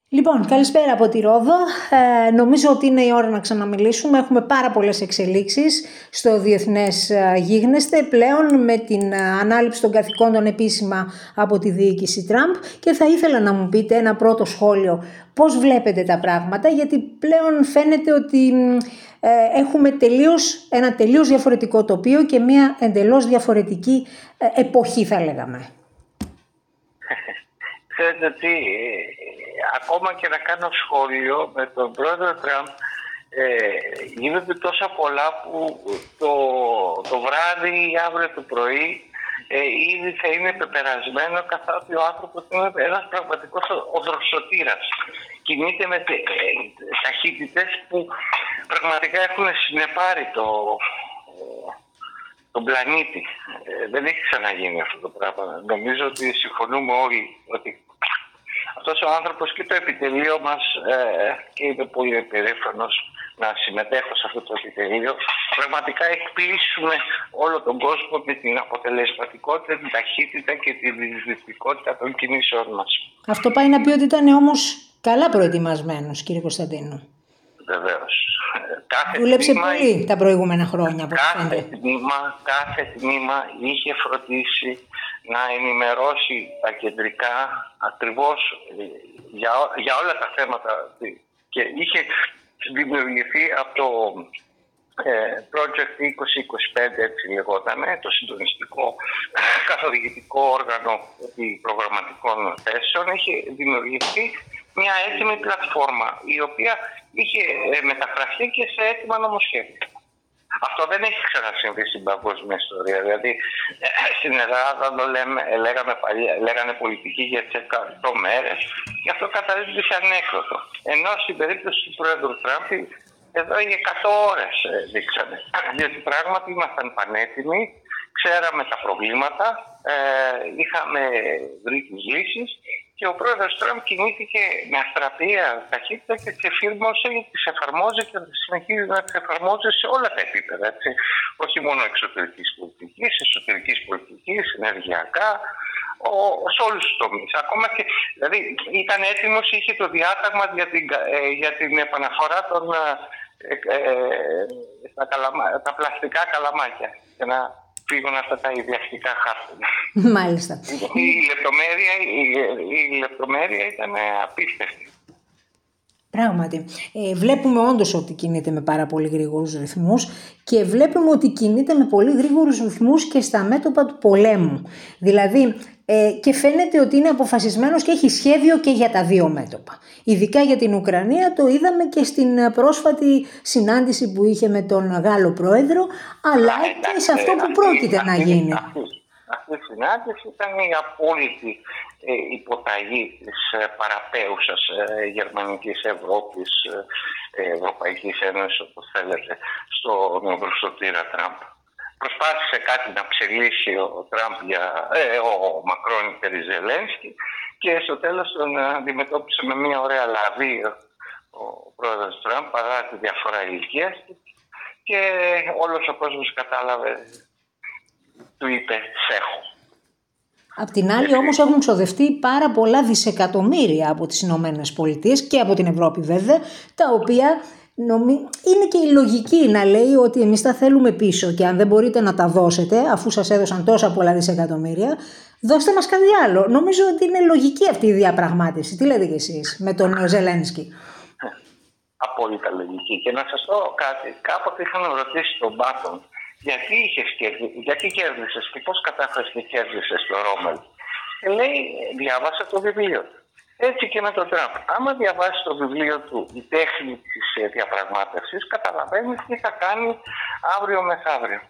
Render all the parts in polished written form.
Λοιπόν, καλησπέρα από τη Ρόδο. Νομίζω ότι είναι η ώρα να ξαναμιλήσουμε. Έχουμε πάρα πολλές εξελίξεις στο διεθνές γίγνεσθε πλέον με την ανάληψη των καθηκόντων επίσημα από τη διοίκηση Τραμπ και θα ήθελα να μου πείτε ένα πρώτο σχόλιο. Πώς βλέπετε τα πράγματα, γιατί πλέον φαίνεται ότι έχουμε ένα τελείως διαφορετικό τοπίο και μια εντελώς διαφορετική εποχή, θα λέγαμε. Ξέρετε τι, ακόμα και να κάνω σχόλιο με τον πρόεδρο Τραμπ, γίνονται τόσα πολλά που το βράδυ ή αύριο το πρωί ήδη θα είναι πεπερασμένο, καθότι ο άνθρωπος είναι ένας πραγματικός οδροσωτήρας. Κινείται με ταχύτητες που πραγματικά έχουν συνεπάρει τον πλανήτη. Δεν έχει ξαναγίνει αυτό το πράγμα. Νομίζω ότι συμφωνούμε όλοι ότι αυτός ο άνθρωπος και το επιτελείο μας, και είμαι πολύ περήφανος να συμμετέχω σε αυτό το επιτελείο, πραγματικά εκπλήσουμε όλο τον κόσμο με την αποτελεσματικότητα, την ταχύτητα και τη διεισδυτικότητα των κινήσεων μας. Αυτό πάει να πει ότι ήταν όμως καλά προετοιμασμένος, κύριε Κωνσταντίνου. Βεβαίως. Δούλεψε πολύ τα προηγούμενα χρόνια. Κάθε τμήμα είχε φροντίσει να ενημερώσει τα κεντρικά ακριβώς για όλα τα θέματα και είχε δημιουργηθεί από το Project 2025, έτσι λεγότανε, το συντονιστικό καθοδηγητικό όργανο προγραμματικών θέσεων. Είχε δημιουργηθεί μια έτοιμη πλατφόρμα η οποία είχε μεταφραστεί και σε έτοιμα νομοσχέδια. Αυτό δεν έχει ξανασυμβεί στην παγκόσμια ιστορία. Δηλαδή, στην Ελλάδα λέγανε πολιτική για τις 100 μέρες και αυτό καταλήγει σε ανέκδοτο. Ενώ στην περίπτωση του πρόεδρου Τραμπ, εδώ οι 100 ώρες δείξανε. Γιατί πράγματι ήμασταν πανέτοιμοι, ξέραμε τα προβλήματα, είχαμε βρει τις λύσεις και ο πρόεδρος Τραμπ κινήθηκε με αστραπία ταχύτητα και τις εφήρμοσε, τις εφαρμόζει και συνεχίζει να τις εφαρμόζει σε όλα τα επίπεδα. Έτσι. Όχι μόνο εξωτερικής πολιτικής, εσωτερικής πολιτικής, ενεργειακά, σε όλους τους τομείς. Ακόμα και, δηλαδή ήταν έτοιμος, είχε το διάταγμα για την επαναφορά τα πλαστικά καλαμάκια και να φύγουν αυτά τα ιδιαστικά χάρτινα. Μάλιστα. Η λεπτομέρεια ήταν απίστευτη. Πράγματι. Βλέπουμε όντως ότι κινείται με πάρα πολύ γρήγορους ρυθμούς και βλέπουμε ότι κινείται με πολύ γρήγορους ρυθμούς και στα μέτωπα του πολέμου. Δηλαδή, και φαίνεται ότι είναι αποφασισμένος και έχει σχέδιο και για τα δύο μέτωπα. Ειδικά για την Ουκρανία, το είδαμε και στην πρόσφατη συνάντηση που είχε με τον Γάλλο πρόεδρο, αλλά και σε αυτό που πρόκειται να γίνει. Αυτή η συνάντηση ήταν η απόλυτη υποταγή της παραπέουσας γερμανικής Ευρώπης, Ευρωπαϊκής Ένωσης, όπως θέλετε, στον ευρωστοτήρα Τραμπ. Προσπάθησε κάτι να ψελίσει ο Μακρόν περί Ζελένσκι και στο τέλος τον αντιμετώπισε με μια ωραία λαβή ο πρόεδρος Τραμπ παρά τη διαφορά ηλικίας και όλος ο κόσμος κατάλαβε, του είπε «σέχω». Απ' την άλλη όμως έχουν ξοδευτεί πάρα πολλά δισεκατομμύρια από τις Ηνωμένες Πολιτείες και από την Ευρώπη βέβαια, τα οποία είναι και η λογική να λέει ότι εμείς τα θέλουμε πίσω και αν δεν μπορείτε να τα δώσετε αφού σας έδωσαν τόσα πολλά δισεκατομμύρια, δώστε μας κάτι άλλο. Νομίζω ότι είναι λογική αυτή η διαπραγμάτευση. Τι λέτε κι εσείς με τον Ζελένσκι? Απόλυτα λογική. Και να σας πω κάτι. Κάποτε είχαν ρωτήσει τον Μπάτον γιατί κέρδισες και πώς κατάφερες και κέρδισες το Ρόμελ. Και λέει, διάβασα το βιβλίο του. Έτσι και με τον Τραμπ. Άμα διαβάσεις το βιβλίο του «Η τέχνη της διαπραγμάτευσης», καταλαβαίνεις τι θα κάνει αύριο μεθαύριο.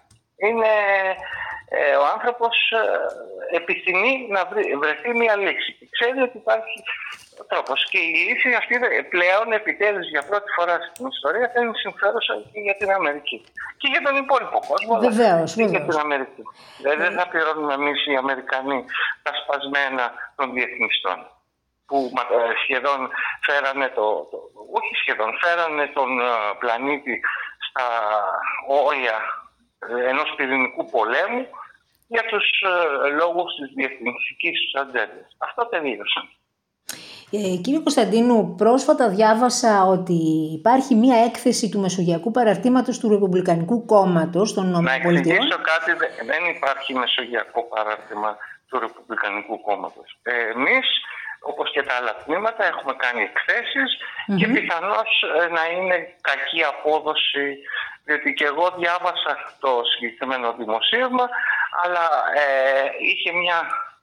Ο άνθρωπος επιθυμεί να βρεθεί μια λύση. Ξέρει ότι υπάρχει τρόπος. Και η λύση αυτή πλέον επιτέλους για πρώτη φορά στην ιστορία θα είναι συμφέρουσα και για την Αμερική. Και για τον υπόλοιπο κόσμο. Βεβαίως. Για την Αμερική. Δεν θα πληρώνουμε εμείς οι Αμερικανοί τα σπασμένα των διεθνιστών, που σχεδόν φέρανε τον πλανήτη στα όρια ενός πυρηνικού πολέμου για τους λόγους της διεθνιστικής τους ατζέντας. Αυτό τελείωσαν. Κύριε Κωνσταντίνου, πρόσφατα διάβασα ότι υπάρχει μία έκθεση του Μεσογειακού Παραρτήματος του Ρεπουμπλικανικού Κόμματος των ΗΠΑ. Να εξηγήσω κάτι, δεν υπάρχει Μεσογειακό Παράρτημα του Ρεπουμπλικανικού Κόμματος. Εμείς, όπως και τα άλλα τμήματα, έχουμε κάνει εκθέσεις και πιθανώς να είναι κακή απόδοση, διότι και εγώ διάβασα το συγκεκριμένο δημοσίευμα, αλλά είχε μια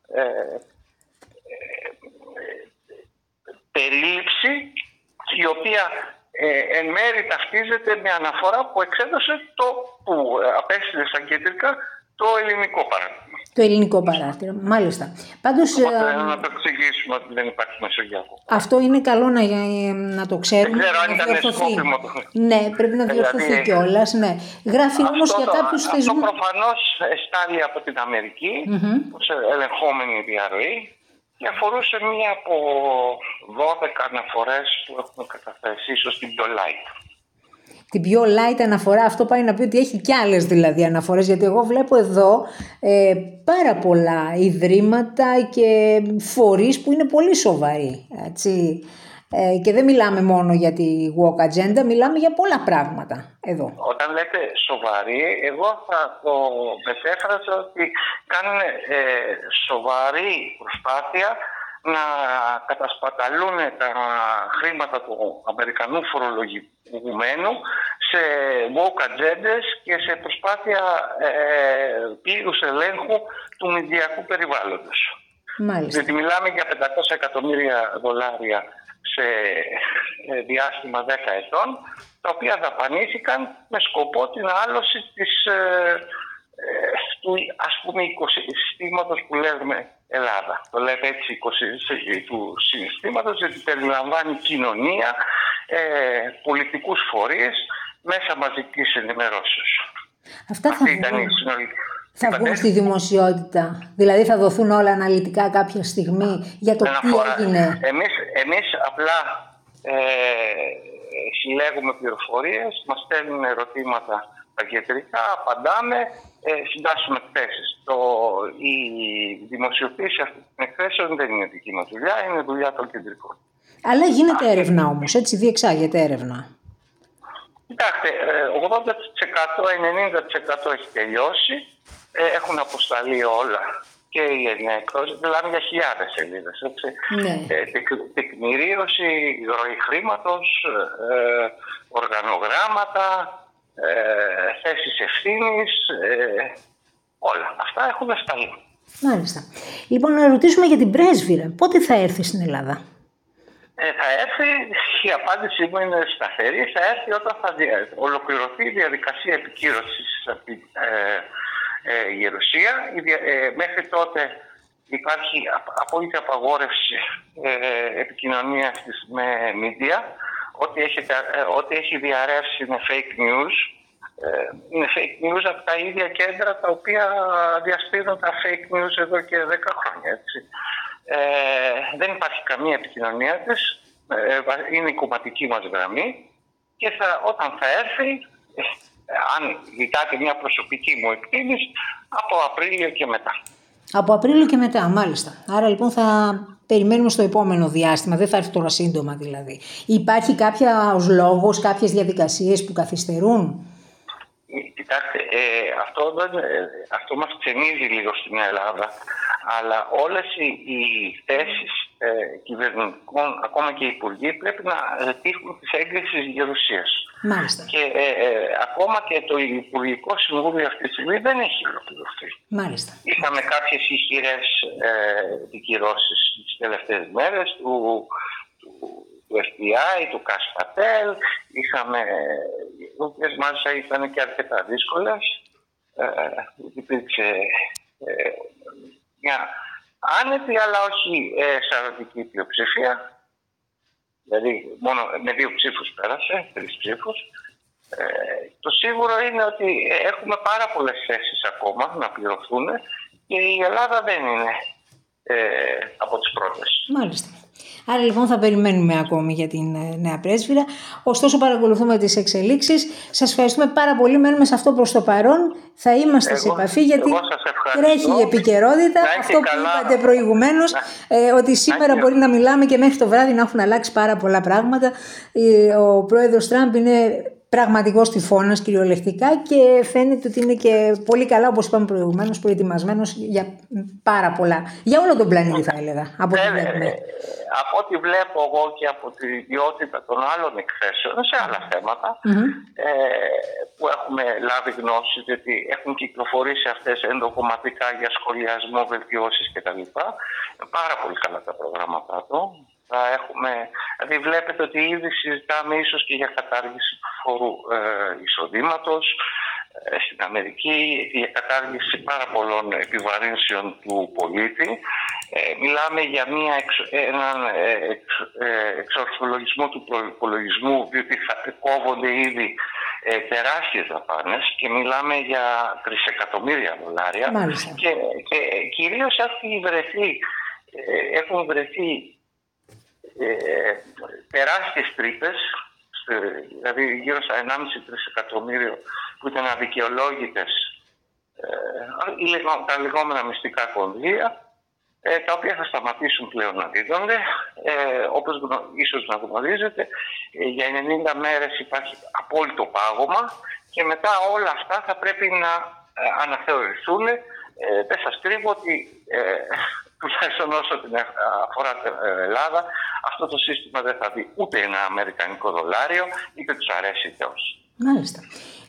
περίληψη η οποία εν μέρει ταυτίζεται με αναφορά που εξέδωσε που απέστειλε στα κεντρικά το ελληνικό παράρτημα. Το ελληνικό παράρτημα, μάλιστα. Πάντως, να το εξηγήσουμε ότι δεν υπάρχει Μεσογειακό. Αυτό είναι καλό να το ξέρουμε. Δεν ξέρω αν ήταν σκόπιμο. Ναι, πρέπει να διορθωθεί κιόλας. Ναι. Γράφει όμως για κάποιους θεσμούς. Αυτό προφανώς στάλει από την Αμερική, ως ελεγχόμενη διαρροή, και αφορούσε μία από 12 αναφορές που έχουμε καταθέσει, ίσως την πιο light. Την πιο light αναφορά, αυτό πάει να πει ότι έχει κι άλλες δηλαδή αναφορές, γιατί εγώ βλέπω εδώ πάρα πολλά ιδρύματα και φορείς που είναι πολύ σοβαροί, έτσι. Και δεν μιλάμε μόνο για τη walk agenda, μιλάμε για πολλά πράγματα εδώ. Όταν λέτε σοβαροί, εγώ θα το μετέφραζα ότι κάνουν σοβαρή προσπάθεια να κατασπαταλούν τα χρήματα του Αμερικανού φορολογουμένου σε woke agendas και σε προσπάθεια πλήρους ελέγχου του μηδιακού περιβάλλοντος. Μάλιστα. Γιατί μιλάμε για $500 εκατομμύρια σε διάστημα 10 ετών, τα οποία δαπανήθηκαν με σκοπό την άλωση του οικοσυστήματος που λέμε Ελλάδα. Το λέμε έτσι του συστήματος, γιατί περιλαμβάνει κοινωνία, πολιτικούς φορείς, μέσα μαζικής ενημερώσεως. Αυτή ήταν η συνολική. Θα βγουν στη δημοσιότητα, δηλαδή θα δοθούν όλα αναλυτικά κάποια στιγμή για το τι έγινε. Εμείς απλά συλλέγουμε πληροφορίες, μας στέλνουν ερωτήματα τα κεντρικά, απαντάμε, συντάσσουμε εκθέσεις. Η δημοσιοποίηση αυτών των εκθέσεων δεν είναι δική μας δουλειά, είναι δουλειά των κεντρικών. Αλλά γίνεται έρευνα όμως, έτσι, διεξάγεται έρευνα. Κοιτάξτε, 80%, 90% έχει τελειώσει, έχουν αποσταλεί όλα και οι ενέκδοσεις, μιλάμε για χιλιάδες σελίδες, έτσι. Ναι. Τεκμηρίωση, ροή χρήματος, οργανογράμματα, θέσεις ευθύνης, όλα. Αυτά έχουν σταλεί. Μάλιστα. Λοιπόν, να ρωτήσουμε για την πρέσβυρα. Πότε θα έρθει στην Ελλάδα? Θα έρθει, η απάντησή μου είναι σταθερή, θα έρθει όταν θα ολοκληρωθεί η διαδικασία επικύρωσης από τη Γερουσία. Μέχρι τότε υπάρχει απόλυτη απαγόρευση επικοινωνίας με media. Ό,τι έχει διαρρεύσει είναι fake news. Είναι fake news από τα ίδια κέντρα τα οποία διασπείρουν τα fake news εδώ και 10 χρόνια. Έτσι. Δεν υπάρχει καμία επικοινωνία της. Είναι η κομματική μας γραμμή και όταν θα έρθει, αν ζητάτε μια προσωπική μου εκτίμηση, από Απρίλιο και μετά. Από Απρίλιο και μετά, μάλιστα. Άρα λοιπόν θα περιμένουμε στο επόμενο διάστημα, δεν θα έρθει τώρα σύντομα δηλαδή. Υπάρχει κάποιος λόγος, κάποιες διαδικασίες που καθυστερούν? Κοιτάξτε, αυτό μας ξενίζει λίγο στην Ελλάδα, αλλά όλες οι θέσεις κυβερνητικών, ακόμα και οι υπουργοί, πρέπει να τύχουν της έγκρισης Γερουσίας. Μάλιστα. Και ακόμα και το Υπουργικό Συμβούλιο αυτή τη στιγμή δεν έχει ολοκληρωθεί. Μάλιστα. Είχαμε κάποιες ισχυρές δικηρώσεις τις τελευταίες μέρες του FBI, του Κασπατέλ, οι οποίες μάλιστα ήταν και αρκετά δύσκολες. Υπήρξε μια άνετη αλλά όχι σαρωτική πλειοψηφία, δηλαδή μόνο με 2 ψήφους πέρασε, 3 ψήφους. Το σίγουρο είναι ότι έχουμε πάρα πολλές θέσεις ακόμα να πληρωθούν και η Ελλάδα δεν είναι από τις πρώτες. Μάλιστα. Άρα λοιπόν θα περιμένουμε ακόμη για την νέα πρέσβυρα. Ωστόσο παρακολουθούμε τις εξελίξεις. Σας ευχαριστούμε πάρα πολύ. Μένουμε σε αυτό προς το παρόν. Θα είμαστε σε επαφή γιατί τρέχει η επικαιρότητα. Αυτό που είπατε προηγουμένως, ότι σήμερα μπορεί να μιλάμε και μέχρι το βράδυ να έχουν αλλάξει πάρα πολλά πράγματα. Ο πρόεδρος Τραμπ είναι πραγματικός τυφώνας κυριολεκτικά και φαίνεται ότι είναι και πολύ καλά, όπως είπαμε προηγουμένως, προετοιμασμένος για πάρα πολλά. Για όλο τον πλανήτη θα έλεγα. Από ό,τι βλέπω εγώ και από τη ποιότητα των άλλων εκθέσεων σε άλλα θέματα που έχουμε λάβει γνώση, γιατί έχουν κυκλοφορήσει αυτές ενδοκομματικά για σχολιασμό, βελτιώσεις κτλ. Πάρα πολύ καλά τα προγράμματά του. Δηλαδή βλέπετε ότι ήδη συζητάμε ίσως και για κατάργηση του φόρου εισοδήματος στην Αμερική, για κατάργηση πάρα πολλών επιβαρύνσεων του πολίτη. Μιλάμε για έναν εξορθολογισμό του προϋπολογισμού, διότι θα κόβονται ήδη τεράστιες δαπάνες και μιλάμε για $3 εκατομμύρια. Και κυρίως έχουν βρεθεί τεράστιες τρύπες, δηλαδή γύρω στα 1,5-3 εκατομμύριο που ήταν αδικαιολόγητες, τα λεγόμενα μυστικά κονδύλια, τα οποία θα σταματήσουν πλέον να δίδονται. Όπως ίσως να γνωρίζετε, για 90 μέρες υπάρχει απόλυτο πάγωμα και μετά όλα αυτά θα πρέπει να αναθεωρηθούν. Δεν σας κρύβω ότι τουλάχιστον όσο την αφορά την Ελλάδα, αυτό το σύστημα δεν θα δει ούτε ένα αμερικανικό δολάριο, είτε τους αρέσει είτε όχι. Μάλιστα.